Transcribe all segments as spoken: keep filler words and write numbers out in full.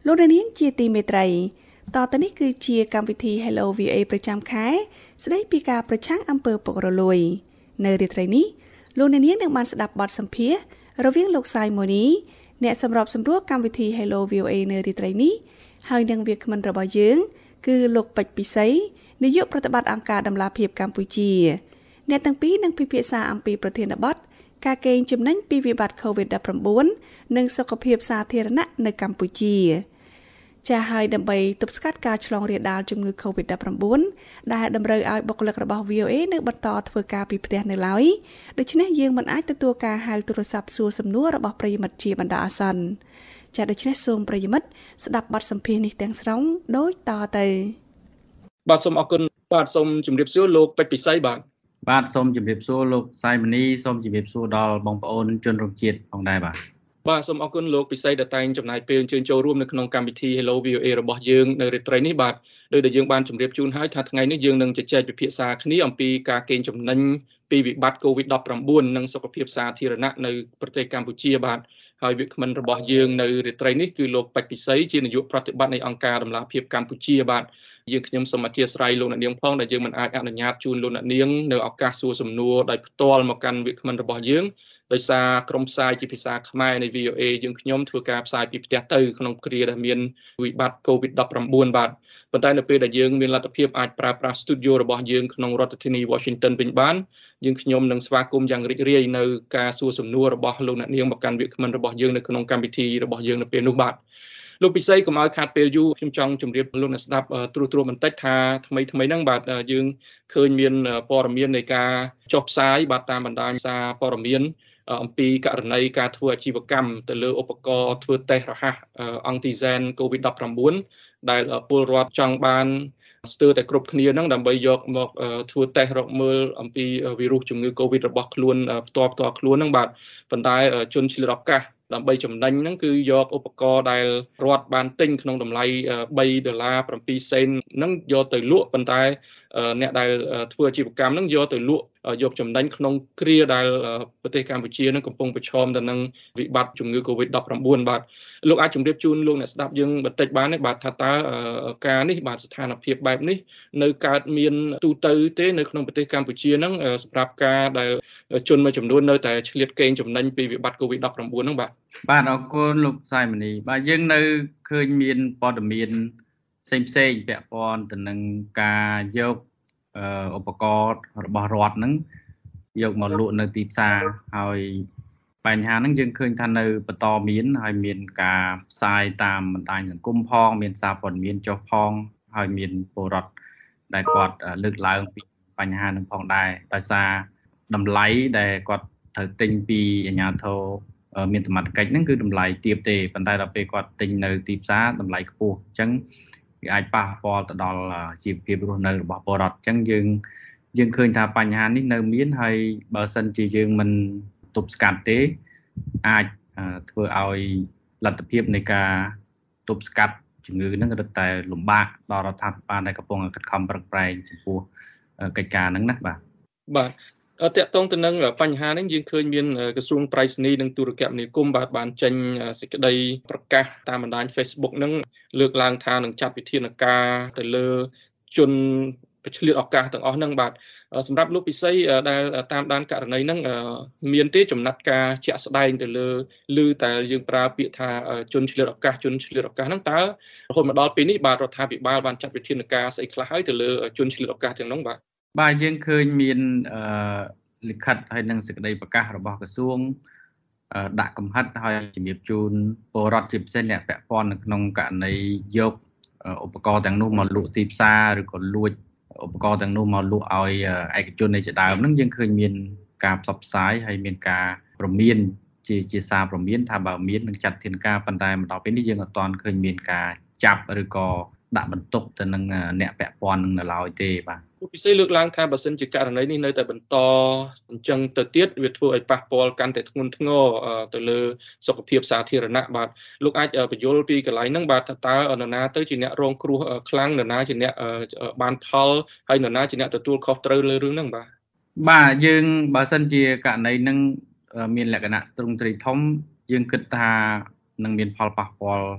លោកអ្នកនាងជាទីមេត្រីតទៅនេះគឺជាកម្មវិធី Hello វី អូ េ ប្រចាំខែស្ដីពីការប្រឆាំងអំពើពុករលួយនៅរាត្រីនេះលោកអ្នកនាងនឹងបានស្ដាប់បទសម្ភាសន៍រវាងលោកសាយម៉ូនីអ្នកសម្របសម្រួលកម្មវិធី Hello វី អូ េ នៅរាត្រីនេះហើយនឹងវាគ្មិនរបស់យើងគឺលោកពេជ្រពិសីនាយកប្រតិបត្តិអង្គការដំឡាភិបកម្ពុជាអ្នកទាំងពីរនឹងពិភាក្សាអំពីប្រធានបទការកេងចំណេញពីវិបត្តិ កូវីដ ដប់ប្រាំបួន និងសុខភាពសាធារណៈនៅកម្ពុជាចា៎ហើយដើម្បីទប់ស្កាត់ការឆ្លងរាលដាលជំងឺ កូវីដ ដប់ប្រាំបួន ដែលតម្រូវឲ្យបុគ្គលិករបស់ វី អូ េ នៅបន្តធ្វើការពីផ្ទះនៅឡើយដូច្នេះយើងមិនអាចទទួលការហៅទូរស័ព្ទសួរសំណួររបស់ប្រិយមិត្តជាបណ្ដោះអាសន្នចា៎ដូច្នេះសូមប្រិយមិត្តស្ដាប់បទសម្ភាសន៍នេះទាំងស្រុងដូចតទៅបាទសូមអរគុណបាទសូមជម្រាបសួរលោកពេជ្រពិសីបាទបាទសូមជម្រាបសួរលោកសាយមនីសូមជម្រាបសួរដល់បងប្អូនជនរួមជាតិផងដែរបាទបាទសូមអរគុណលោកពិសីដែលតែងចំណាយពេលអញ្ជើញចូលរួមនៅក្នុងកម្មវិធី Hello វី អូ េ របស់យើងនៅរាត្រីនេះបាទដោយដែលយើងបានជម្រាបជូនហើយថាថ្ងៃនេះយើងនឹងជជែកពិភាក្សាគ្នាអំពីការកេងចំណេញពីវិបត្តិ កូវីដ ដប់ប្រាំបួន និងសុខភាពសាធារណៈនៅប្រទេសកម្ពុជាបាទហើយវាគ្មិនរបស់យើងនៅរាត្រីនេះគឺលោកពេជ្រពិសីជានាយកប្រតិបត្តិនៃអង្គការដំឡាភិបកម្ពុជាបាទយើងខ្ញុំសូមអធិស្ឋានលោកអ្នកនាងផងដែលយើងមិនអាចអនុញ្ញាតជូនលោកអ្នកនាងនៅឱកាសសួរសំណួរដោយផ្ទាល់មកកាន់វាគ្មិនរបស់យើងដោយសារក្រុមផ្សាយជាភាសាខ្មែរនៃ វី អូ េ យើងខ្ញុំធ្វើការផ្សាយពីផ្ទះទៅក្នុងគ្រាដែលមានវិបត្តិ កូវីដ ដប់ប្រាំបួន បាទប៉ុន្តែនៅពេលដែលយើងមានលទ្ធភាពអាចប្រើប្រាស់ studio របស់យើងក្នុងរដ្ឋធានី Washington វិញបានយើងខ្ញុំនឹងស្វាគមន៍យ៉ាងរីករាយនៅការសួរសំណួររបស់លោកអ្នកនាងមកកាន់វាគ្មិនរបស់យើងនៅក្នុងកម្មវិធីរបស់យើងនៅពេលនោះបាទលោកពិសីកុំឲ្យខាតពេលយូរខ្ញុំចង់ជម្រាបលោកអ្នកស្ដាប់ត្រួសត្រាសបន្តិចថាថ្មីថ្មីហ្នឹងបាទយើងឃើញមានព័ត៌មាននៃការចុះផ្សាយបាទតាមបណ្ដាញសារព័ត៌មានអំពីករណីការធ្វើអាជីវកម្មទៅលើឧបករណ៍ធ្វើតេស្តរហ័សអង់ទីហ្សែន កូវីដ ដប់ប្រាំបួន ដែលពលរដ្ឋចង់បានស្ទើរតែគ្រប់គ្នាហ្នឹងដើម្បីយកមកធ្វើតេស្តរកមើលអំពីវីរុសជំងឺ កូវីដ របស់ខ្លួនផ្ទាល់ផ្ទាល់ខ្លួនហ្នឹងបាទប៉ុន្តែជនឆ្លៀតឱកាសដើម្បីចំណេញហ្នឹងគឺយកឧបករណ៍ដែលរដ្ឋបានទិញក្នុងតម្លៃបីដុល្លារbảyសេនហ្នឹងយកទៅលក់ប៉ុន្តែអ្នកដែលធ្វើអាជីវកម្មហ្នឹងយកទៅលក់យកចំណេញក្នុងគ្រាដែលប្រទេសកម្ពុជានឹងកំពុងប្រឈមទៅនឹងវិបត្តិជំងឺ កូវីដ ដប់ប្រាំបួន បាទលោកអាចជម្រាបជូនលោកអ្នកស្ដាប់យើងបន្តិចបានទេបាទថាតើការនេះបាទស្ថានភាពបែបនេះនៅកើតមានទូទៅទេនៅក្នុងប្រទេសកម្ពុជាហ្នឹងសម្រាប់ការដែលជនមួយចំនួននៅតែឆ្លៀតកេងចំណេញពីវិបត្តិ កូវីដ ដប់ប្រាំបួន ហ្នឹងបាទបាទអរគុណលោកសាយមនីបាទយើងនៅឃើញមានព័ត៌មានផ្សេងផ្សេងពាក់ព័ន្ធទៅនឹងការយកឧបករណ៍របស់រដ្ឋហ្នឹងយកមកលក់នៅទីផ្សារហើយបញ្ហាហ្នឹងយើងឃើញថានៅបន្តមានហើយមានការផ្សាយតាមបណ្ដាញសង្គមផងមានសារព័ត៌មានចុះផងហើយមានពលរដ្ឋដែលគាត់លើកឡើងពីបញ្ហាហ្នឹងផងដែរដោយសារតម្លៃដែលគាត់ត្រូវទិញពីអាជ្ញាធរមានសមត្ថកិច្ចហ្នឹងគឺតម្លៃទាបទេប៉ុន្តែដល់ពេលគាត់ទិញនៅទីផ្សារតម្លៃខ្ពស់អញ្ចឹងវាអាចប៉ះពាល់ទៅដល់ជីវភាពរស់នៅរបស់ពលរដ្ឋអញ្ចឹងយើងយើងឃើញថាបញ្ហានេះនៅមានហើយបើសិនជាយើងមិនទប់ស្កាត់ទេអាចធ្វើឲ្យលទ្ធភាពនៃការទប់ស្កាត់ជំងឺហ្នឹងរឹតតែលំបាកដល់រដ្ឋាភិបាលដែលកំពុងខិតខំប្រឹងប្រែងចំពោះកិច្ចការហ្នឹងណាបាទបាទតកតងទៅនឹងបញ្ហានេះយើងឃើញមានក្រសួងប្រៃសណីនិងទូរគមនាគមន៍បាទបានចេញសេចក្តីប្រកាសតាមបណ្ដាញ Facebook ហ្នឹងលើកឡើងថានឹងចាត់វិធានការទៅលើជនឆ្លៀតឱកាសទាំងអស់ហ្នឹងបាទសម្រាប់លោកពិសីដែលតាមដានករណីហ្នឹងមានទេចំណាត់ការជាក់ស្ដែងទៅលើឬតែយើងប្រើពាក្យថាជនឆ្លៀតឱកាសជនឆ្លៀតឱកាសហ្នឹងតើរហូតមកដល់ពេលនេះបាទរដ្ឋាភិបាលបានចាត់វិធានការស្អីខ្លះហើយទៅលើជនឆ្លៀតឱកាសទាំងនោះបាទបាទយើងឃើញមានលិខិតហើយនឹងសេចក្តីប្រកាសរបស់ក្រសួងដាក់កំហិតហើយជំរាបជូនពលរដ្ឋជាពិសេសអ្នកពាក់ព័ន្ធនៅក្នុងករណីយកឧបករណ៍ទាំងនោះមកលក់ទីផ្សារឬក៏លួចឧបករណ៍ទាំងនោះមកលក់ឲ្យឯកជននៃជាដើមហ្នឹងយើងឃើញមានការផ្សព្វផ្សាយហើយមានការព្រមានជាជាសារព្រមានថាបើមាននឹងចាត់ធានការប៉ុន្តែមកដល់ពេលនេះយើងអត់ទាន់ឃើញមានការចាប់ឬក៏ដាក់បន្ទុកទៅនឹងអ្នកពាក់ព័ន្ធនឹងនៅឡើយទេបាទលោកពិសេសលើកឡើងថាបើសិនជាករណីនេះនៅតែបន្តអញ្ចឹងទៅទៀតវាធ្វើឲ្យប៉ះពាល់កាន់តែធ្ងន់ធ្ងរទៅលើសុខភាពសាធារណៈបាទលោកអាចបញ្យល់ពីកន្លែងហ្នឹងបាទថាតើនរណាទៅជាអ្នករងគ្រោះខ្លាំងនរណាជាអ្នកបានផលហើយនរណាជាអ្នកទទួលខុសត្រូវលើរឿងហ្នឹងបាទបាទយើងបើសិនជាករណីហ្នឹងមានលក្ខណៈទ្រង់ទ្រាយធំយើងគិតថានឹងមានផលប៉ះពាល់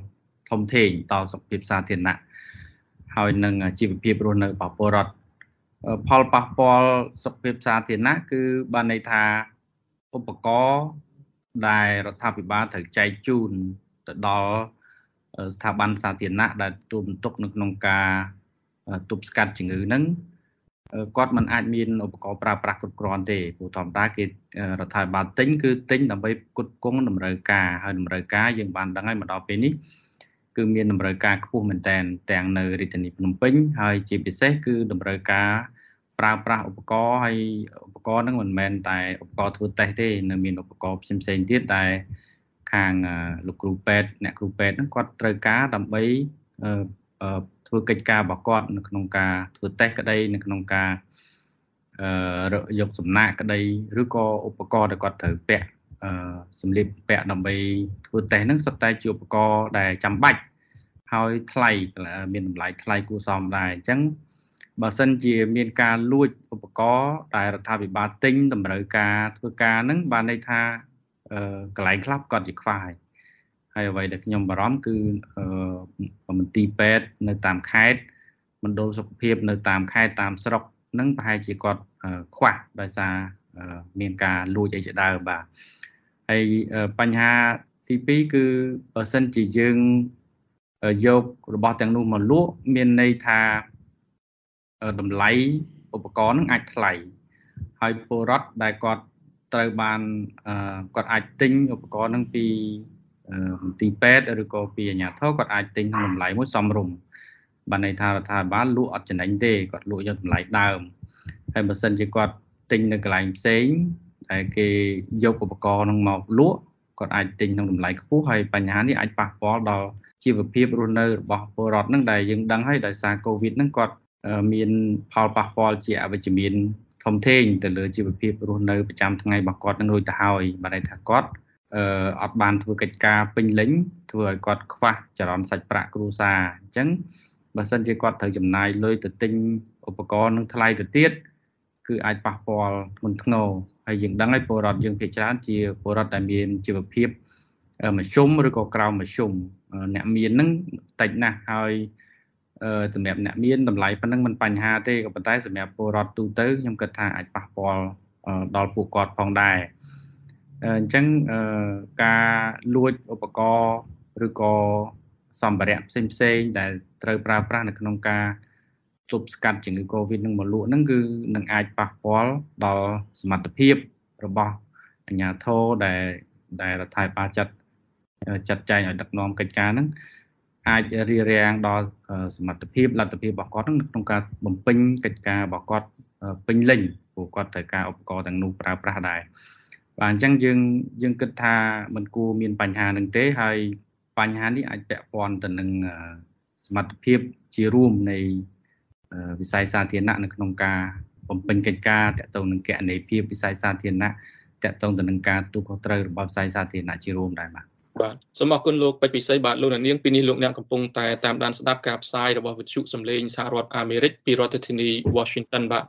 ធំធេងដល់សុខភាពសាធារណៈហើយនឹងជីវភាពរស់នៅរបស់ពលរដ្ឋផលប៉ះពាល់សុខភាពសាធារណៈគឺបានន័យថាឧបករណ៍ដែលរដ្ឋាភិបាលត្រូវចែកជូនទៅដល់ស្ថាប័នសាធារណៈដែលទទួលបន្ទុកនៅក្នុងការទប់ស្កាត់ជំងឺហ្នឹងគាត់មិនអាចមានឧបករណ៍ប្រើប្រាស់គ្រប់គ្រាន់ទេព្រោះធម្មតាគេរដ្ឋាភិបាលទិញគឺទិញដើម្បីផ្គត់ផ្គង់តម្រូវការហើយតម្រូវការយើងបានដឹងហើយមកដល់ពេលនេះគឺមានតម្រូវការខ្ពស់មែនទែនទាំងនៅរាជធានីភ្នំពេញហើយជាពិសេសគឺតម្រូវការប្រើប្រាស់ឧបករណ៍ហើយឧបករណ៍ហ្នឹងមិនមែនតែឧបករណ៍ធ្វើតេស្តទេនៅមានឧបករណ៍ផ្សេងផ្សេងទៀតដែលខាងលោកគ្រូពេទ្យអ្នកគ្រូពេទ្យហ្នឹងគាត់ត្រូវការដើម្បីធ្វើកិច្ចការរបស់គាត់នៅក្នុងការធ្វើតេស្តក្តីនៅក្នុងការយកសំណាក់ក្តីឬក៏ឧបករណ៍ដែលគាត់ត្រូវពាក់សម្លៀកពាក់ដើម្បីធ្វើតេស្តហ្នឹងសុទ្ធតែជាឧបករណ៍ដែលចាំបាច់ហើយថ្លៃមានតម្លៃថ្លៃគួរសមដែរអញ្ចឹងបើសិនជាមានការលួចឧបករណ៍ដែលរដ្ឋាភិបាលទិញតម្រូវការធ្វើការហ្នឹងបានន័យថាកន្លែងខ្លះគាត់ជាខ្វះហើយហើយអ្វីដែលខ្ញុំបារម្ភគឺមន្ទីរពេទ្យនៅតាមខេត្តមណ្ឌលសុខភាពនៅតាមខេត្តតាមស្រុកហ្នឹងប្រហែលជាគាត់ខ្វះដោយសារមានការលួចអីជាដើមបាទហើយបញ្ហាទីពីរគឺបើសិនជាយើងយករបស់ទាំងនោះមកលក់មានន័យថាតម្លៃឧបករណ៍ហ្នឹងអាចថ្លៃហើយពលរដ្ឋដែលគាត់ត្រូវបានគាត់អាចទិញឧបករណ៍ហ្នឹងពីមន្ទីរពេទ្យឬក៏ពីអាជ្ញាធរគាត់អាចទិញក្នុងតម្លៃមួយសមរម្យបានន័យថារដ្ឋាភិបាលលក់អត់ចំណេញទេគាត់លក់យកតម្លៃដើមហើយបើសិនជាគាត់ទិញនៅកន្លែងផ្សេងដែលគេយកឧបករណ៍ហ្នឹងមកលក់គាត់អាចទិញក្នុងតម្លៃខ្ពស់ហើយបញ្ហានេះអាចប៉ះពាល់ដល់ជីវភាពរស់នៅរបស់ពលរដ្ឋហ្នឹងដែលយើងដឹងហើយដោយសារកូវីដហ្នឹងគាត់មានផលប៉ះពាល់ជាអវិជ្ជមានធំធេងទៅលើជីវភាពរស់នៅប្រចាំថ្ងៃរបស់គាត់នឹងរួចទៅហើយបានន័យថាគាត់អឺអត់បានធ្វើកិច្ចការពេញលេញធ្វើឲ្យគាត់ខ្វះចរន្តសាច់ប្រាក់គ្រួសារអញ្ចឹងបើសិនជាគាត់ត្រូវចំណាយលុយទៅទិញឧបករណ៍នឹងថ្លៃទៅទៀតគឺអាចប៉ះពាល់ធ្ងន់ធ្ងរហើយយើងដឹងហើយពលរដ្ឋយើងភាគច្រើនជាពលរដ្ឋដែលមានជីវភាពមធ្យមឬក៏ក្រោមមធ្យមអ្នកមានហ្នឹងតិចណាស់ហើយអឺសម្រាប់អ្នកមានតម្លៃប៉ុណ្ណឹងមិនបញ្ហាទេក៏ប៉ុន្តែសម្រាប់ពលរដ្ឋទូទៅខ្ញុំគិតថាអាចប៉ះពាល់ដល់ពួកគាត់ផងដែរអញ្ចឹងការលួចឧបករណ៍ឬក៏សម្ភារៈផ្សេងផ្សេងដែលត្រូវប្រើប្រាស់នៅក្នុងការទប់ស្កាត់ជំងឺ Covid នឹងមកលក់ហ្នឹងគឺនឹងអាចប៉ះពាល់ដល់សមត្ថភាពរបស់អាជ្ញាធរដែលដែលរដ្ឋាភិបាលចាត់ចាត់ចែងឲ្យដឹកនាំកិច្ចការហ្នឹងអាចរារាំងដល់សមត្ថភាពលទ្ធភាពរបស់គាត់ក្នុងការបំពេញកិច្ចការរបស់គាត់ពេញលេញព្រោះគាត់ត្រូវការឧបករណ៍ទាំងនោះប្រើប្រាស់ដែរបាទអញ្ចឹងយើងយើងគិតថាมันគួរមានបញ្ហានឹងទេហើយបញ្ហានេះអាចពាក់ព័ន្ធទៅនឹងសមត្ថភាពជារួមនៃវិស័យសាធារណៈនៅក្នុងការបំពេញកិច្ចការតាក់ទងនឹងគណនេយ្យភាពវិស័យសាធារណៈតាក់ទងទៅនឹងការទូខុសត្រូវរបស់វិស័យសាធារណៈជារួមដែរបាទបាទសូមអរគុណលោកពេជ្រពិសីបាទលោកអ្នកនាងពីនេះលោកអ្នកកំពុងតែតាមដានស្ដាប់ការផ្សាយរបស់វិទ្យុសំឡេងសហរដ្ឋអាមេរិកពីរដ្ឋធានី Washington បាទ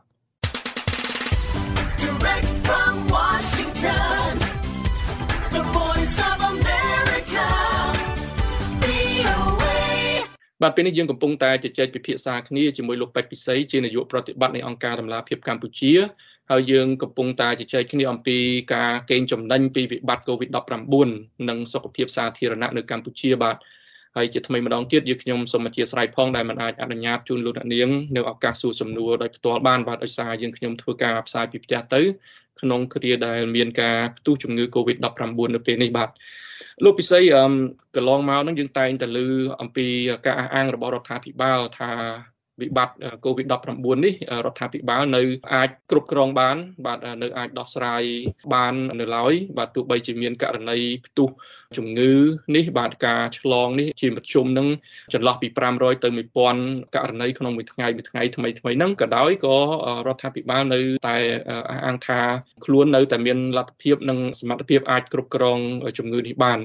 Direct from Washington The Voice of America វី អូ เอបាទពេលនេះយើងកំពុងតែជជែកពិភាក្សាគ្នាជាមួយលោកពេជ្រពិសីជានាយកប្រតិបត្តិនៃអង្គការដំណាលភាពកម្ពុជាហើយយើងកំពុងតែជជែកគ្នាអំពីការកេងចំណេញពីវិបត្តិ Covid ដប់ប្រាំបួន និងសុខភាពសាធារណៈនៅកម្ពុជាបាទហើយជាថ្មីម្ដងទៀតយើងខ្ញុំសូមអធិស្ឋានផងដែលមិនអាចអនុញ្ញាតជូនលោកអ្នកនាងនៅឱកាសសួរសំណួរដោយផ្ទាល់បានបាទដោយសារយើងខ្ញុំធ្វើការផ្សាយពីផ្ទះទៅក្នុងគ្រាដែលមានការផ្ទុះជំងឺ Covid ដប់ប្រាំបួន នៅពេលនេះបាទលោកពិសីអឺកន្លងមកហ្នឹងយើងតែងតែលើអំពីការអះអាងរបស់រដ្ឋាភិបាលថាវិបត្តិ Covid ដប់ប្រាំបួន នេះរដ្ឋាភិបាលនៅអាចគ្រប់គ្រងបានបាទនៅអាចដោះស្រាយបាននៅឡើយបាទទោះបីជាមានករណីផ្ទុះជំងឺនេះបាទការឆ្លងនេះជាមធ្យមនឹងចន្លោះពីប្រាំរយទៅមួយពាន់ករណីក្នុងមួយថ្ងៃមួយថ្ងៃថ្មីថ្មីហ្នឹងក៏ដោយក៏រដ្ឋាភិបាលនៅតែអះអាងថាខ្លួននៅតែមានលទ្ធភាពនិងសមត្ថភាពអាចគ្រប់គ្រងជំងឺនេះបាន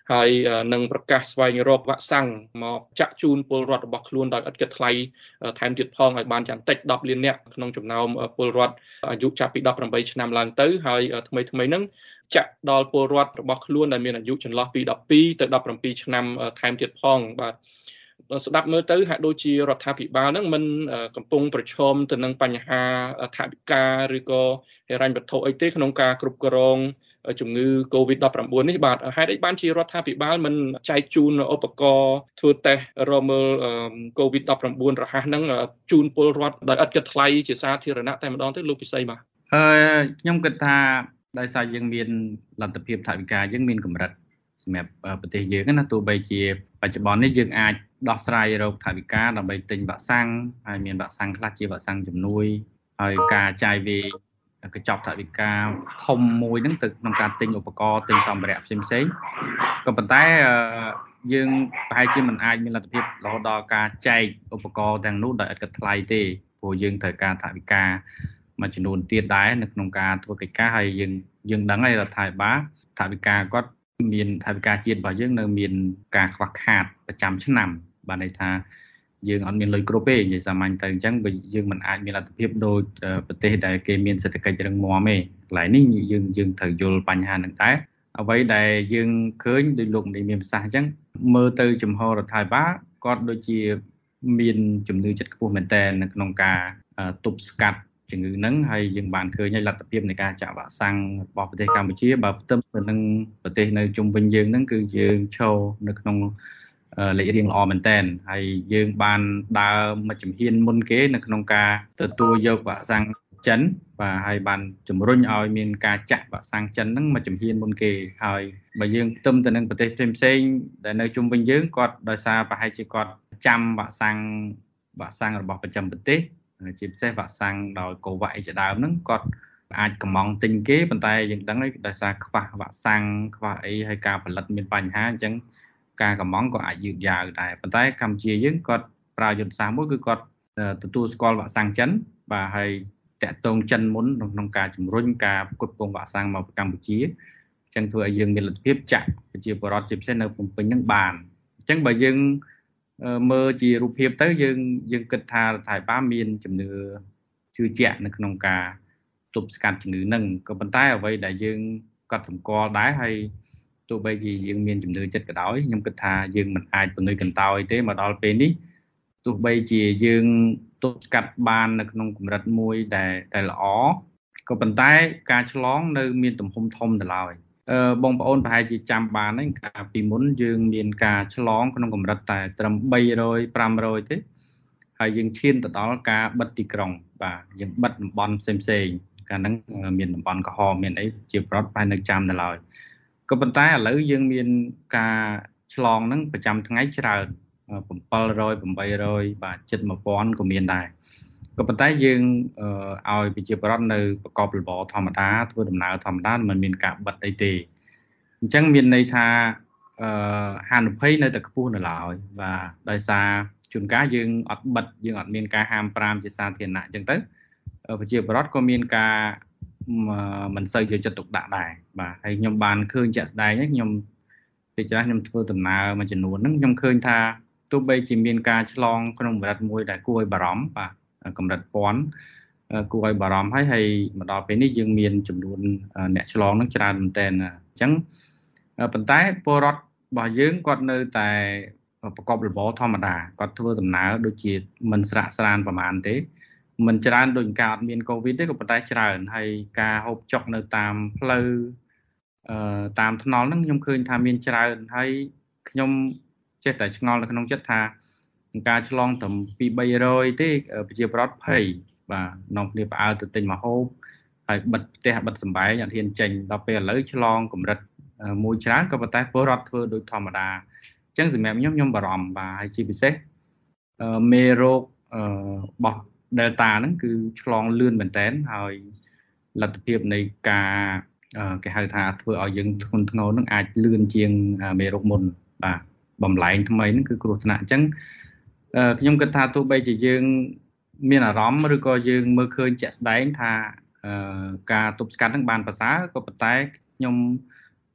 ហើយនឹងប្រកាសស្វែងរកវ៉ាក់សាំងមកចាក់ជូនពលរដ្ឋរបស់ខ្លួនដោយឥតគិតថ្លៃថែមទៀតផងឲ្យបានយ៉ាងតិចដប់លាននាក់ក្នុងចំណោមពលរដ្ឋអាយុចាប់ពីដប់ប្រាំបីឆ្នាំឡើងទៅហើយថ្មីថ្មីហ្នឹងចាក់ដល់ពលរដ្ឋរបស់ខ្លួនដែលមានអាយុចន្លោះពីដប់ពីរទៅដប់ប្រាំពីរឆ្នាំថែមទៀតផងបាទស្ដាប់មើលទៅហាក់ដូចជារដ្ឋាភិបាលហ្នឹងមិនកំពុងប្រឈមទៅនឹងបញ្ហាថវិកាឬក៏ហិរញ្ញវត្ថុអីទេក្នុងការគ្រប់គ្រងជំងឺ កូវីដ ដប់ប្រាំបួន នេះបាទហេតុអីបានជារដ្ឋាភិបាលមិនចែកជូនឧបករណ៍ធ្វើតេស្តរមើល កូវីដ ដប់ប្រាំបួន រហ័សហ្នឹងជូនពលរដ្ឋដោយឥតគិតថ្លៃជាសាធារណៈតែម្ដងទៅលោកពិសីបាទអឺខ្ញុំគិតថាដោយសារយើងមានលទ្ធភាពថវិកាយើងមានកម្រិតសម្រាប់ប្រទេសយើងណាទោះបីជាបច្ចុប្បន្ននេះយើងអាចដោះស្រាយរោគថវិកាដើម្បីទិញវ៉ាក់សាំងហើយមានវ៉ាក់សាំងខ្លះជាវ៉ាក់សាំងជំនួយហើយការចាយវាយកញ្ចប់ថវិកាធំមួយហ្នឹងទៅក្នុងការទិញឧបករណ៍ទិញសម្ភារៈផ្សេងផ្សេងក៏ប៉ុន្តែយើងប្រហែលជាមិនអាចមានលទ្ធភាពរហូតដល់ការចែកឧបករណ៍ទាំងនោះដោយឥតគិតថ្លៃទេព្រោះយើងត្រូវការថវិកាមួយចំនួនទៀតដែរនៅក្នុងការធ្វើកិច្ចការហើយយើងយើងដឹងហើយរដ្ឋាភិបាលថវិកាគាត់មានថវិកាជាតិរបស់យើងនៅមានការខ្វះខាតប្រចាំឆ្នាំបានន័យថាយើងអត់មានលុយគ្រប់ទេនិយាយសាមញ្ញទៅអញ្ចឹងយើងមិនអាចមានលទ្ធភាពដូចប្រទេសដែលគេមានសេដ្ឋកិច្ចរឹងមាំទេកន្លែងនេះយើងយើងត្រូវយល់បញ្ហាហ្នឹងដែរអ្វីដែលយើងឃើញដោយលោកមន្ត្រីមានប្រសាសន៍អញ្ចឹងមើលទៅចំហរដ្ឋាភិបាលគាត់ដូចជាមានជំនឿចិត្តខ្ពស់មែនទែននៅក្នុងការទប់ស្កាត់ជំងឺហ្នឹងហើយយើងបានឃើញហើយលទ្ធភាពនៃការចាក់វ៉ាក់សាំងរបស់ប្រទេសកម្ពុជាបើផ្ទឹមទៅនឹងប្រទេសនៅជុំវិញយើងហ្នឹងគឺយើងឈរនៅក្នុងលេខរៀងល្អមែនតើហើយយើងបានដើរមកជំហានមុនគេនៅក្នុងការទទួលយកវ៉ាក់សាំងចិនបាទហើយបានជំរុញឲ្យមានការចាក់វ៉ាក់សាំងចិនហ្នឹងមកជំហានមុនគេហើយបើយើងផ្ទឹមទៅនឹងប្រទេសផ្សេងៗដែលនៅជុំវិញយើងគាត់ដោយសារប្រហែលជាគាត់ចាំវ៉ាក់សាំងវ៉ាក់សាំងរបស់ប្រចាំប្រទេសជាពិសេសវ៉ាក់សាំងដោយកូវ៉ាក់ជាដើមហ្នឹងគាត់អាចកំងទិញគេប៉ុន្តែយើងដឹងហើយដោយសារខ្វះវ៉ាក់សាំងខ្វះអីហើយការផលិតមានបញ្ហាអញ្ចឹងការកំងក៏អាចយឺតយ៉ាវដែរប៉ុន្តែកម្ពុជាយើងគាត់ប្រើយុទ្ធសាស្ត្រមួយគឺគាត់ទទួលស្គាល់វ៉ាក់សាំងចិនបាទហើយតាក់ទងចិនមុនក្នុងការជំរុញការផ្គត់ផ្គង់វ៉ាក់សាំងមកកម្ពុជាអញ្ចឹងធ្វើឲ្យយើងមានលទ្ធភាពចាក់ប្រជាពលរដ្ឋជាពិសេសនៅភ្នំពេញហ្នឹងបានអញ្ចឹងបើយើងមើលជារូបភាពទៅយើងយើងគិតថារដ្ឋាភិបាលមានជំនឿជឿជាក់នៅក្នុងការទប់ស្កាត់ជំងឺហ្នឹងក៏ប៉ុន្តែអ្វីដែលយើងកត់សម្គាល់ដែរហើយទោះបីជាយើងមានជំនឿចិត្តក៏ដោយខ្ញុំគិតថាយើងមិនអាចពង្រីកកន្តើយទេមកដល់ពេលនេះទោះបីជាយើងទប់ស្កាត់បាននៅក្នុងកម្រិតមួយដែលដែលល្អក៏ប៉ុន្តែការឆ្លងនៅមានទំហំធំទៅឡើយអឺបងប្អូនប្រហែលជាចាំបានហ្នឹងកាលពីមុនយើងមានការឆ្លងក្នុងកម្រិតតែត្រឹមបីរយ ប្រាំរយទេហើយយើងឈានទៅដល់ការបិទទីក្រុងបាទយើងបិទតំបន់ផ្សេងផ្សេងកាលហ្នឹងមានតំបន់កំហមានអីជាប្រវត្តិប្រហែលនៅចាំទៅឡើយក៏ប៉ុន្តែឥឡូវយើងមានការឆ្លងហ្នឹងប្រចាំថ្ងៃច្រើនbảyរយ 八រយបាទជិតmộtពាន់ក៏មានដែរក៏ប៉ុន្តែយើងឲ្យប្រជាពលរដ្ឋនៅប្រកបរបរធម្មតាធ្វើដំណើរធម្មតាមិនមានការបិទអីទេអញ្ចឹងមានន័យថាអឺហានិភ័យនៅតែខ្ពស់នៅឡើយបាទដោយសារជួនកាលយើងអត់បិទយើងអត់មានការហាមប្រាមជាសាធារណៈអញ្ចឹងទៅប្រជាពលរដ្ឋក៏មានការមិនសូវយកចិត្តទុកដាក់ដែរបាទហើយខ្ញុំបានឃើញជាក់ស្ដែងខ្ញុំពេលច្រើនខ្ញុំធ្វើដំណើរមួយចំនួនហ្នឹងខ្ញុំឃើញថាទោះបីជាមានការឆ្លងក្នុងកម្រិតមួយដែលគួរឲ្យបារម្ភបាទកម្រិតពាន់គួរឲ្យបារម្ភហើយហើយមកដល់ពេលនេះយើងមានចំនួនអ្នកឆ្លងហ្នឹងច្រើនមែនទែនអញ្ចឹងប៉ុន្តែពលរដ្ឋរបស់យើងគាត់នៅតែប្រកបរបរធម្មតាគាត់ធ្វើដំណើរដូចជាមិនស្រាក់ស្រានប្រហែលទេមិនច្រើនដូចការអត់មានកូវីដទេក៏ប៉ុន្តែច្រើនហើយការហូបចុកនៅតាមផ្លូវអឺតាមថ្នល់ហ្នឹងខ្ញុំឃើញថាមានច្រើនហើយខ្ញុំចេះតែឆ្ងល់នៅក្នុងចិត្តថាការឆ្លងត្រឹមពីបីរយទេប្រជាពលរដ្ឋភ័យបាទនាំគ្នាផ្អើលទៅទិញមកហូបហើយបិទផ្ទះបិទសម្បែងអត់ហ៊ានចេញដល់ពេលឥឡូវឆ្លងកម្រិតមួយច្រើនក៏ប៉ុន្តែពលរដ្ឋធ្វើដូចធម្មតាអញ្ចឹងសម្រាប់ខ្ញុំខ្ញុំបារម្ភបាទហើយជាពិសេសមេរោគរបស់ Delta ហ្នឹងគឺឆ្លងលឿនមែនតើហើយលទ្ធភាពនៃការគេហៅថាធ្វើឲ្យយើងធ្ងន់ធ្ងរហ្នឹងអាចលឿនជាងមេរោគមុនបាទបំលែងថ្មីហ្នឹងគឺគ្រោះថ្នាក់អញ្ចឹងខ្ញុំគិតថាទោះបីជាយើងមានអារម្មណ៍ឬក៏យើងមើលឃើញជាក់ស្ដែងថាការទប់ស្កាត់ហ្នឹងបានប្រសើរក៏ប៉ុន្តែខ្ញុំ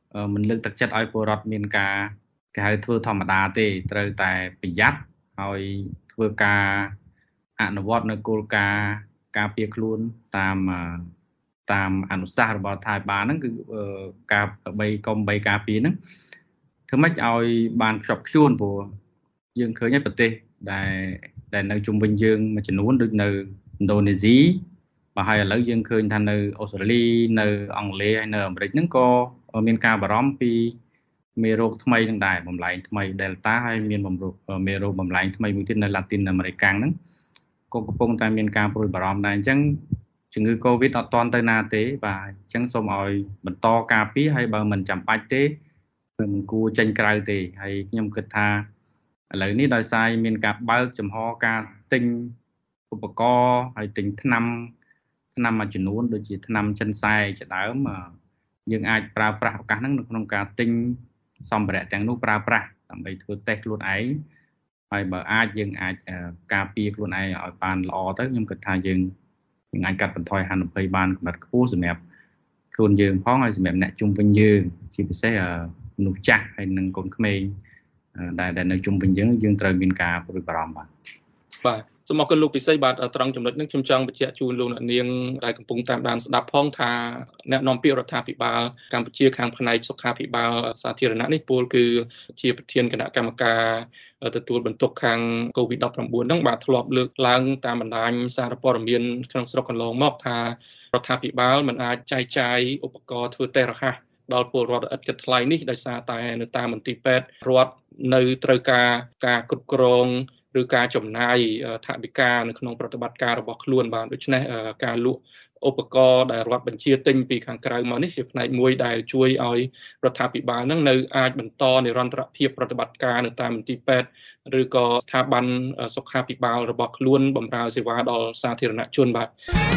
មិនលើកទឹកចិត្តឲ្យពលរដ្ឋមានការគេហៅធ្វើធម្មតាទេត្រូវតែប្រយ័ត្នហើយធ្វើការអនុវត្តនៅគោលការណ៍ការពារខ្លួនតាមតាមអនុសាសន៍របស់រដ្ឋាភិបាលហ្នឹងគឺការបីកុំបីការពារហ្នឹងធ្វើម៉េចឲ្យបានខ្ជាប់ខ្ជួនព្រោះយើងឃើញហើយប្រទេសដែលដែលនៅជុំវិញយើងមួយចំនួនដូចនៅឥណ្ឌូនេស៊ីបើហើយឥឡូវយើងឃើញថានៅអូស្ត្រាលីនៅអង់គ្លេសហើយនៅអាមេរិកហ្នឹងក៏មានការបារម្ភពីមេរោគថ្មីនឹងដែរបំលែងថ្មី Delta ហើយមានមេរោគបំលែងថ្មីមួយទៀតនៅ Latin America ហ្នឹងក៏កំពុងតែមានការព្រួយបារម្ភដែរអញ្ចឹងជំងឺ Covid អត់ទាន់ទៅណាទេបាទអញ្ចឹងសូមឲ្យបន្តការពារហើយបើមិនចាំបាច់ទេមិនគួរចេញក្រៅទេហើយខ្ញុំគិតថាឥឡូវនេះដោយសារមានការបើកចំហការទិញឧបករណ៍ហើយទិញថ្នាំថ្នាំមួយចំនួនដូចជាថ្នាំចិនសែជាដើមយើងអាចប្រើប្រាស់ឱកាសហ្នឹងនៅក្នុងការទិញសម្ភារៈទាំងនោះប្រើប្រាស់ដើម្បីធ្វើតេស្តខ្លួនឯងហើយបើអាចយើងអាចការពារខ្លួនឯងឲ្យបានល្អទៅខ្ញុំគិតថាយើងយើងអាចកាត់បន្ថយហានិភ័យបានកម្រិតខ្ពស់សម្រាប់ខ្លួនយើងផងហើយសម្រាប់អ្នកជុំវិញយើងជាពិសេសមនុស្សចាស់ហើយនិងកូនក្មេងដែលដែលនៅជុំវិញយើងយើងត្រូវមានការព្រួយបារម្ភបាទបាទសូមអរគុណលោកពិសីបាទត្រង់ចំណុចនេះខ្ញុំចង់បញ្ជាក់ជូនលោកអ្នកនាងដែលកំពុងតាមដានស្ដាប់ផងថាអ្នកនាំពាក្យរដ្ឋាភិបាលកម្ពុជាខាងផ្នែកសុខាភិបាលសាធារណៈនេះពលគឺជាប្រធានគណៈកម្មការទទួលបន្ទុកខាង COVID ដប់ប្រាំបួន ហ្នឹងបាទធ្លាប់លើកឡើងតាមបណ្ដាញសារព័ត៌មានក្នុងស្រុកកន្លងមកថារដ្ឋាភិបាលមិនអាចចែកចាយឧបករណ៍ធ្វើតេស្តរហ័សដល់ពលរដ្ឋឥតគិតថ្លៃនេះដោយសារតែនៅតាមមន្ទីរពេទ្យរដ្ឋនៅត្រូវការការគ្រប់គ្រងឬការចំណាយថវិកានៅក្នុងប្រតិបត្តិការរបស់ខ្លួនបាទដូច្នេះការលក់ឧបករណ៍ដែលរដ្ឋបញ្ជាទិញពីខាងក្រៅមកនេះជាផ្នែកមួយដែលជួយឲ្យរដ្ឋាភិបាលនឹងនៅអាចបន្តនិរន្តរភាពប្រតិបត្តិការនៅតាមមន្ទីរពេទ្យឬក៏ស្ថាប័នសុខាភិបាលរបស់ខ្លួនបម្រើសេវាដល់សាធារណជនបាទ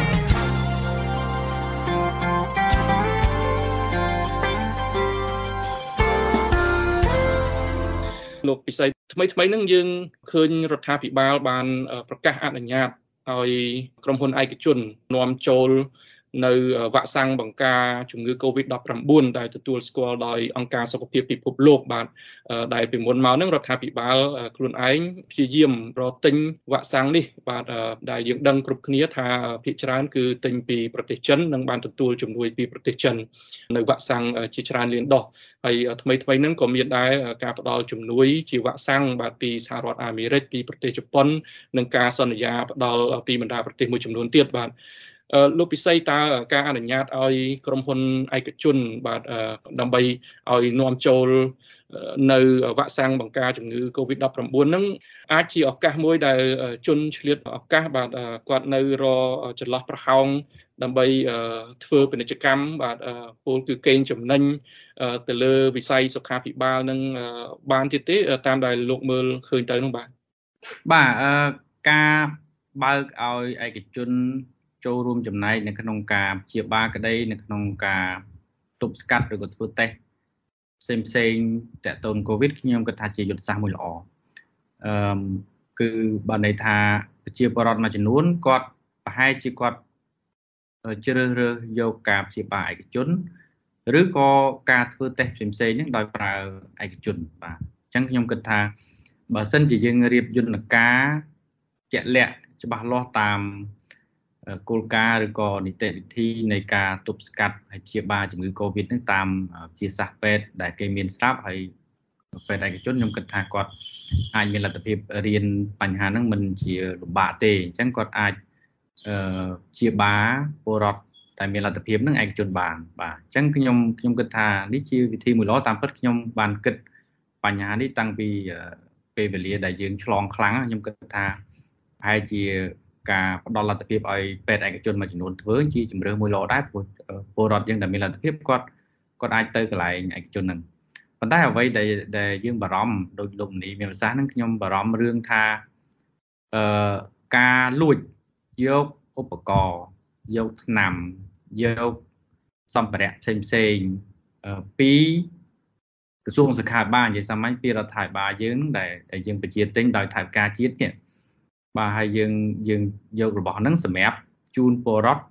លោកពិសីថ្មីថ្មីហ្នឹងយើងឃើញរដ្ឋាភិបាលបានប្រកាសអនុញ្ញាតឲ្យក្រុមហ៊ុនឯកជននាំចូលនៅវ៉ាក់សាំងបង្ការជំងឺ COVID ដប់ប្រាំបួន ដែលទទួលស្គាល់ដោយអង្គការសុខភាពពិភពលោកបាទដែលពីមុនមកហ្នឹងរដ្ឋាភិបាលខ្លួនឯងព្យាយាមរកទិញវ៉ាក់សាំងនេះបាទដែលយើងដឹងគ្រប់គ្នាថាភាគច្រើនគឺទិញពីប្រទេសចិននិងបានទទួលជំនួយពីប្រទេសចិននៅវ៉ាក់សាំងជាច្រើនលានដុសហើយថ្មីថ្មីហ្នឹងក៏មានដែរការផ្ដល់ជំនួយជាវ៉ាក់សាំងបាទពីសហរដ្ឋអាមេរិកពីប្រទេសជប៉ុននិងការសន្យាផ្ដល់ពីបណ្ដាប្រទេសមួយចំនួនទៀតបាទលោកពិសីតើការអនុញ្ញាតឲ្យក្រុមហ៊ុនឯកជនបាទដើម្បីឲ្យនាំចូលនៅវ៉ាក់សាំងបង្ការជំងឺ COVID ដប់ប្រាំបួន ហ្នឹងអាចជាឱកាសមួយដែលជនឆ្លៀតឱកាសបាទគាត់នៅរចន្លោះប្រហោងដើម្បីធ្វើពាណិជ្ជកម្មបាទពលគឺកេងចំណេញទៅលើវិស័យសុខាភិបាលនឹងបានទៀតទេតាមដែលលោកមើលឃើញទៅនោះបាទបាទការបើកឲ្យឯកជនចូលរួមចំណែកនៅក្នុងការព្យាបាលក្តីនៅក្នុងការទប់ស្កាត់ឬក៏ធ្វើតេស្តផ្សេងផ្សេងតកតូន COVID ខ្ញុំគិតថាជាយុទ្ធសាស្ត្រមួយល្អអឺគឺបើន័យថាប្រជាពលរដ្ឋមួយចំនួនគាត់ប្រហែលជាគាត់ជ្រើសរើសយកការព្យាបាលឯកជនឬក៏ការធ្វើតេស្តផ្សេងផ្សេងហ្នឹងដោយប្រើឯកជនបាទអញ្ចឹងខ្ញុំគិតថាបើសិនជាយើងរៀបយន្តការជាក់លាក់ច្បាស់លាស់តាមគោលការណ៍ឬក៏នីតិវិធីនៃការទប់ស្កាត់ហើយព្យាបាលជំងឺ COVID ហ្នឹងតាមវិទ្យាសាស្ត្រពេទ្យដែលគេមានស្រាប់ហើយពេទ្យឯកជនខ្ញុំគិតថាគាត់អាចមានលទ្ធភាពរៀនបញ្ហាហ្នឹងមិនជាលំបាកទេអញ្ចឹងគាត់អាចអឺព្យាបាលពលរដ្ឋតែមានលទ្ធភាពហ្នឹងឯកជនបានបាទអញ្ចឹងខ្ញុំខ្ញុំគិតថានេះជាវិធីមួយល្អតាមពិតខ្ញុំបានគិតបញ្ហានេះតាំងពីពេលវេលាដែលយើងឆ្លងខ្លាំងខ្ញុំគិតថាប្រហែលជាការផ្ដល់លទ្ធភាពឲ្យពេទ្យឯកជនមួយចំនួនធ្វើជាជំរើសមួយល្អដែរព្រោះពលរដ្ឋយើងដែលមានលទ្ធភាពគាត់គាត់អាចទៅកន្លែងឯកជនហ្នឹងប៉ុន្តែអ្វីដែលដែលយើងបារម្ភដោយលោកមនីមានប្រសាសន៍ហ្នឹងខ្ញុំបារម្ភរឿងថាអឺការលួចយកឧបករណ៍យកថ្នាំយកសម្ភារៈផ្សេងផ្សេងពីក្រសួងសុខាភិបាលនិយាយសាមញ្ញពីរដ្ឋាភិបាលយើងដែលដែលយើងបញ្ជាទិញដោយថវិកាជាតិនេះបាទហើយយើងយើងយករបស់ហ្នឹងសម្រាប់ជូនពលរដ្ឋ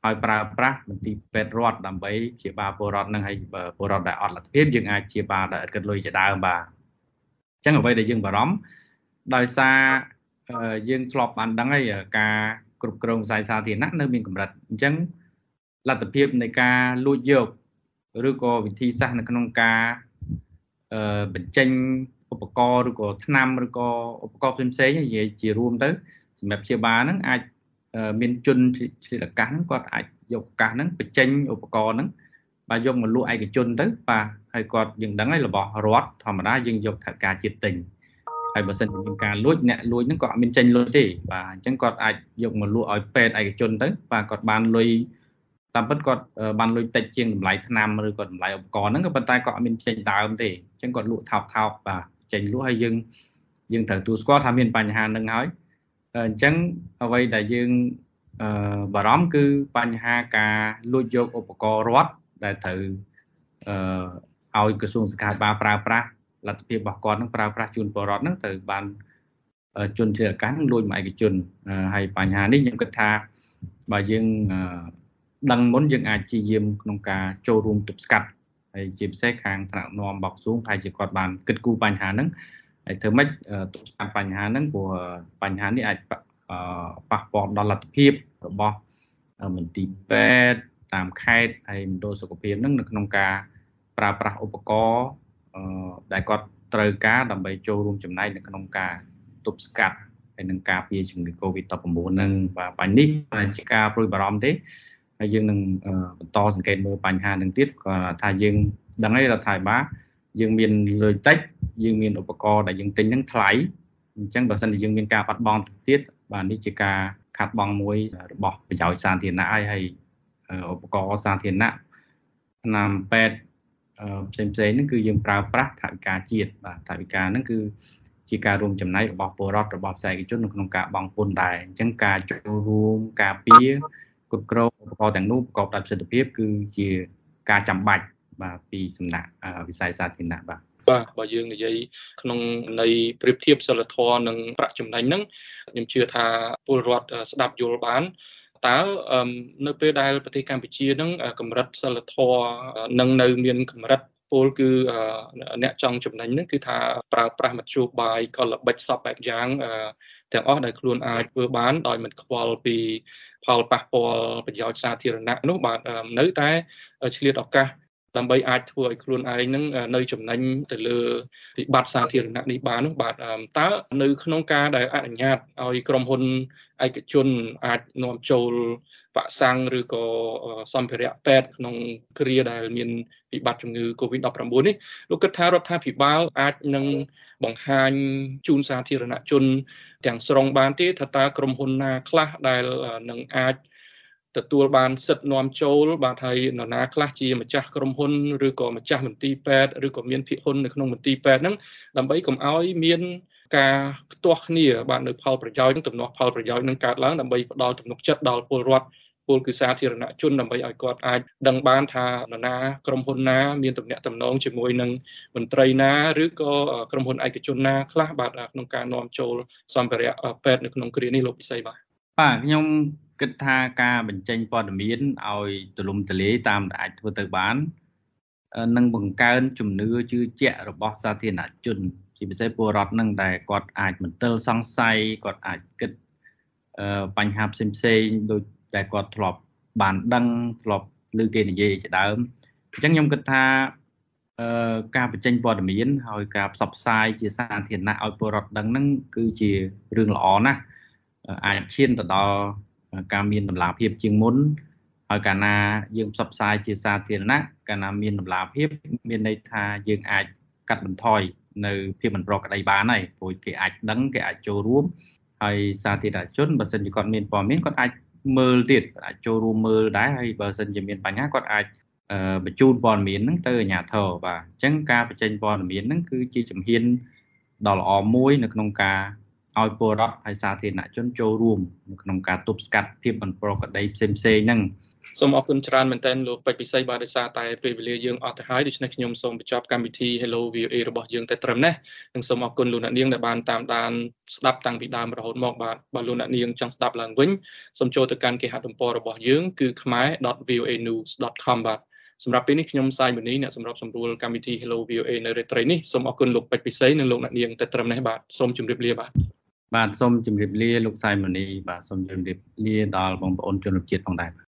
ហើយប្រើប្រាស់មន្ទីរពេទ្យរដ្ឋដើម្បីព្យាបាលពលរដ្ឋនឹងហើយពលរដ្ឋដែលអត់លទ្ធភាពយើងអាចព្យាបាលដោយឥតគិតលុយជាដើមបាទអញ្ចឹងអ្វីដែលយើងបារម្ភដោយសារយើងធ្លាប់បានដឹងហើយការគ្រប់គ្រងវិស័យសាធារណៈនៅមានកម្រិតអញ្ចឹងលទ្ធភាពនៃការលួចយកឬក៏វិធីសាស្ត្រនៅក្នុងការបញ្ចេញឧបករណ៍ឬក៏ថ្នាំឬក៏ឧបករណ៍ផ្សេងៗនិយាយជារួមទៅសម្រាប់ព្យាបាលហ្នឹងអាចមានជនឆ្លៀតឱកាសហ្នឹងគាត់អាចយកឱកាសហ្នឹងបញ្ចេញឧបករណ៍ហ្នឹងបាទយកមកលក់ឯកជនទៅបាទហើយគាត់យើងដឹងហើយរបស់រដ្ឋធម្មតាយើងយកថវិកាជាតិទិញហើយបើសិនជាមានការលួចអ្នកលួចហ្នឹងក៏អត់មានចេញលុយទេបាទអញ្ចឹងគាត់អាចយកមកលក់ឲ្យពេទ្យឯកជនទៅបាទគាត់បានលុយតាមពិតគាត់បានលុយតិចជាងតម្លៃថ្នាំឬក៏តម្លៃឧបករណ៍ហ្នឹងក៏ប៉ុន្តែគាត់អត់មានចេញដើមទេអញ្ចឹងគាត់លក់ថោកថោកបាទចេញលក់ហើយយើងយើងត្រូវទូស្គាល់ថាមានបញ្ហាហ្នឹងហើយអញ្ចឹងអ្វីដែលយើងបារម្ភគឺបញ្ហាការលួចយកឧបករណ៍រដ្ឋដែលត្រូវឲ្យក្រសួងសុខាភិបាលប្រើប្រាស់លទ្ធភាពរបស់គាត់នឹងប្រើប្រាស់ជូនពលរដ្ឋហ្នឹងត្រូវបានជនជាឱកាសនឹងលួចមកឯកជនហើយបញ្ហានេះខ្ញុំគិតថាបើយើងដឹងមុនយើងអាចព្យាយាមក្នុងការចូលរួមទប់ស្កាត់ហើយជាពិសេសខាងថ្នាក់ដឹកនាំរបស់ក្រសួងហើយជាគាត់បានគិតគូរបញ្ហាហ្នឹងហើយធ្វើម៉េចទប់ស្កាត់បញ្ហាហ្នឹងព្រោះបញ្ហានេះអាចប៉ះពាល់ដល់លទ្ធភាពរបស់មន្ទីរពេទ្យតាមខេត្តហើយមណ្ឌលសុខភាពហ្នឹងនៅក្នុងការប្រើប្រាស់ឧបករណ៍ដែលគាត់ត្រូវការដើម្បីចូលរួមចំណែកនៅក្នុងការទប់ស្កាត់ហើយនឹងការពារជំងឺ Covid ដប់ប្រាំបួន ហ្នឹងបាទបញ្ហានេះជាការព្រួយបារម្ភទេហើយយើងនឹងបន្តសង្កេតមើលបញ្ហានឹងទៀតក៏ថាយើងដឹងហើយរដ្ឋាភិបាលយើងមានលុយតិចយើងមានឧបករណ៍ដែលយើងទិញហ្នឹងថ្លៃអញ្ចឹងបើសិនជាយើងមានការបាត់បង់ទៀតបាទនេះជាការខាត់បងមួយរបស់ប្រយោជន៍សាធារណៈហើយហើយឧបករណ៍សាធារណៈថ្នាំពេទ្យផ្សេងផ្សេងហ្នឹងគឺយើងប្រើប្រាស់ថវិកាជាតិបាទថវិកាហ្នឹងគឺជាការរួមចំណែករបស់ពលរដ្ឋរបស់ផ្សេងជននៅក្នុងការបង់ពន្ធដែរអញ្ចឹងការចូលរួមការពារគ្រប់គ្រងឧបករណ៍ទាំងនោះប្រកបដោយប្រសិទ្ធភាពគឺជាការចាំបាច់បាទពីសំណាក់វិស័យសាធារណៈបាទបាទបើយើងនិយាយក្នុងន័យប្រៀបធៀបសិលធម៌និងប្រាក់ចំណេញហ្នឹងខ្ញុំជឿថាពលរដ្ឋស្ដាប់យល់បានតើនៅពេលដែលប្រទេសកម្ពុជាហ្នឹងកម្រិតសិលធម៌នឹងនៅមានកម្រិតពលគឺអ្នកចង់ចំណេញហ្នឹងគឺថាប្រើប្រាស់មធ្យោបាយកលល្បិចសពបែបយ៉ាងទាំងអស់ដែលខ្លួនអាចធ្វើបានដោយមិនខ្វល់ពីផលប៉ះពាល់ប្រយោជន៍សាធារណៈនោះបាទនៅតែឆ្លៀតឱកាសដើម្បីអាចធ្វើឲ្យខ្លួនឯងនឹងនៅចំណេញទៅលើវិបត្តិសាធារណៈនេះបាននោះបាទតើនៅក្នុងការដែលអនុញ្ញាតឲ្យក្រុមហ៊ុនឯកជនអាចនាំចូលវ៉ាក់សាំងឬក៏សម្ភារៈពេទ្យក្នុងគ្រាដែលមានវិបត្តិជំងឺ Covid ដប់ប្រាំបួន នេះលោកគិតថារដ្ឋាភិបាលអាចនឹងបង្ហាញជូនសាធារណជនទាំងស្រុងបានទេថាតើក្រុមហ៊ុនណាខ្លះដែលនឹងអាចទទួលបានសិទ្ធិនាំចូលបាទហើយនរណាខ្លះជាម្ចាស់ក្រុមហ៊ុនឬក៏ម្ចាស់មន្ទីរពេទ្យឬក៏មានភាគហ៊ុននៅក្នុងមន្ទីរពេទ្យហ្នឹងដើម្បីកុំឲ្យមានការផ្ទាស់គ្នាបាទនៅផលប្រយោជន៍ទំនាស់ផលប្រយោជន៍នឹងកើតឡើងដើម្បីផ្ដល់ទំនុកចិត្តដល់ពលរដ្ឋពលគឺសាធារណជនដើម្បីឲ្យគាត់អាចដឹងបានថានរណាក្រុមហ៊ុនណាមានទំនាក់ទំនងជាមួយនឹងមន្ត្រីណាឬក៏ក្រុមហ៊ុនឯកជនណាខ្លះបាទក្នុងការនាំចូលសម្ភារៈពេទ្យនៅក្នុងគ្រានេះលោកពិសីបាទបាទខ្ញុំគិតថាការបញ្ចេញព័ត៌មានឲ្យទូលំទូលាយតាមដែលអាចធ្វើទៅបាននឹងបង្កើនជំនឿជឿជាក់របស់សាធារណជនជាពិសេសពលរដ្ឋនឹងដែលគាត់អាចមន្ទិលសង្ស័យគាត់អាចគិតបញ្ហាផ្សេងផ្សេងដូចតែគាត់ធ្លាប់បានដឹងធ្លាប់ឮគេនិយាយជាដើមអញ្ចឹងខ្ញុំគិតថាការបញ្ចេញព័ត៌មានហើយការផ្សព្វផ្សាយជាសាធារណៈឲ្យពលរដ្ឋដឹងហ្នឹងគឺជារឿងល្អណាស់អាចឈានទៅដល់ការមានតម្លាភាពជាងមុនហើយកាលណាយើងផ្សព្វផ្សាយជាសាធារណៈកាលណាមានតម្លាភាពមានន័យថាយើងអាចកាត់បន្ថយនៅភាពមិនប្រក្រតីបានហើយព្រោះគេអាចដឹងគេអាចចូលរួមហើយសាធារណជនបើសិនជាគាត់មានព័ត៌មានគាត់អាចមើលទៀតអាចចូលរួមមើលដែរហើយបើសិនជាមានបញ្ហាគាត់អាចបញ្ជូនព័ត៌មានហ្នឹងទៅអាជ្ញាធរបាទអញ្ចឹងការបញ្ចេញព័ត៌មានហ្នឹងគឺជាជំហានដ៏ល្អមួយនៅក្នុងការឲ្យពលរដ្ឋហើយសាធារណជនចូលរួមនៅក្នុងការទប់ស្កាត់ភាពមិនប្រក្រតីផ្សេងៗហ្នឹងសូមអរគុណច្រើនមែនទែនលោកពេជ្រពិសីបាទដោយសារតែពេលវេលាយើងអត់ទៅហើយដូច្នេះខ្ញុំសូមបញ្ចប់កម្មវិធី Hello វី អូ เอ របស់យើងតែត្រឹមនេះនិងសូមអរគុណលោកអ្នកនាងដែលបានតាមដានស្ដាប់តាំងពីដើមរហូតមកបាទបើលោកអ្នកនាងចង់ស្ដាប់ឡើងវិញសូមចូលទៅកាន់គេហទំព័ររបស់យើងគឺ khmer dot v o a news dot com បាទសម្រាប់ពេលនេះខ្ញុំសាយមនីអ្នកសម្របសម្រួលកម្មវិធី Hello វី អូ เอ នៅរាត្រីនេះសូមអរគុណលោកពេជ្រពិសីនិងលោកអ្នកនាងតែត្រឹមនេះបាទសូមជម្រាបលាបាទបាទសូមជម្រាបលាលោកសាយមនីបាទសូមជម្រាបលាដល់បងប្អូនជនជាតិផងដែរ